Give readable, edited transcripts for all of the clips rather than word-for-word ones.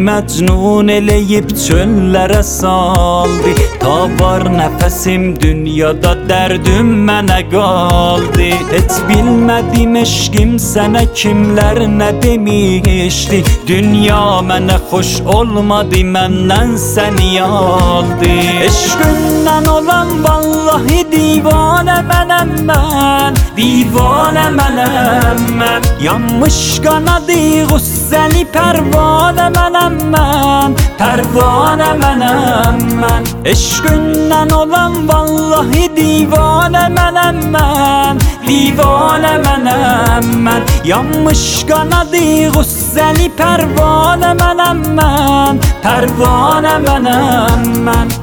məcnun eləyib çöllərə saldı. Ta var nəfəsim dünyada dərdim mənə qaldı. Heç bilmədim eşqim sənə kimlər nə demişdi. Dünya mənə xoş olmadı, məndən səni aldı. Eşqündən olan vallahi divanə mənəm mən, divanə mənəm mən. Yanmış qanadı qüssəli pərvanə mənəm mən, pərvanə mənəm mən. Eşqündən olan vallahi divanə mənəm mən, divanə mənəm mən. Yanmış qanadı qüssəli pərvanə mənəm mən, pərvanə mənəm mən.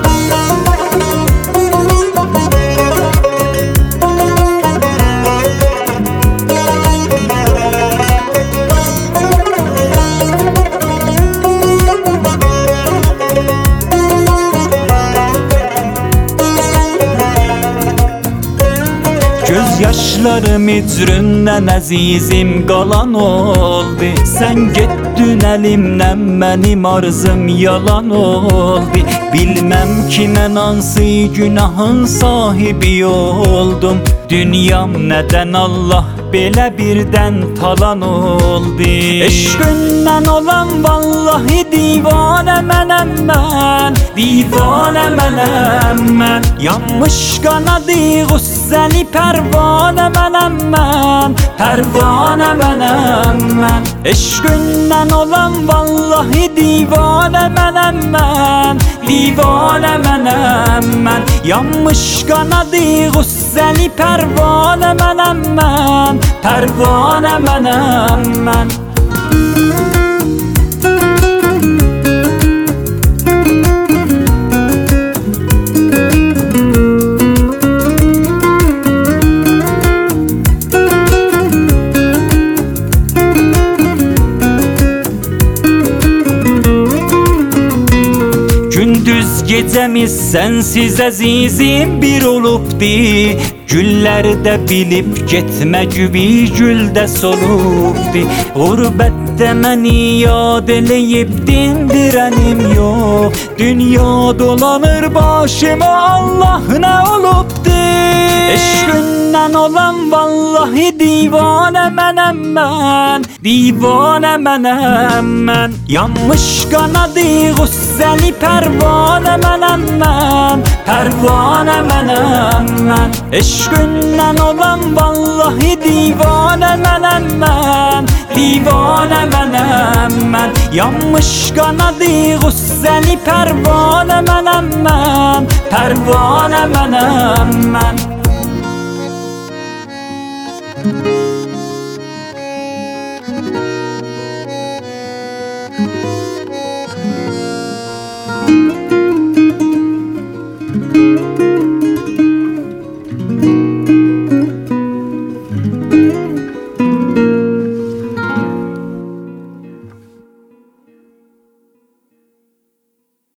Göz yaşlarım icründən əzizim qalan oldu. Sən getdin əlimdən, mənim arzım yalan oldu. Bilməm ki mən hansı günahın sahibi oldum. Dünyam nədən Allah belə birdən talan oldu. Eşqündən olan vallahi divanə mənəm mən, divanə mənəm mən. Yanmış qanadı qüssəli pərvanə mənəm mən, pərvanə mənəm mən. Eşqündən olan vallahi divanə mənəm mən, divanə mənəm mən. Yanmış qanadı qüssəli pərvanə mənəm mən, pərvanə mənəm mən. Gündüz gecəmiz sənsiz əzizim bir olubdi. Güllərdə bilib getmə gübi güldə solubdi. Qurbətdə məni yad eləyib dindirənim yox. Dünya dolanır başıma, Allah nə olubdi. Eşqündən olan vallahi divanə mənəm mən, divanə mənəm mən. Yanmış qanadı qüssəli pərvanə mənəm mən, pərvanə mənəm mən. Eşqündən olan vallahi divanə mənəm mən, divanə mənəm mən. Yanmış qanadı qüssəli pərvanə mənəm mən, pərvanə mənəm mən.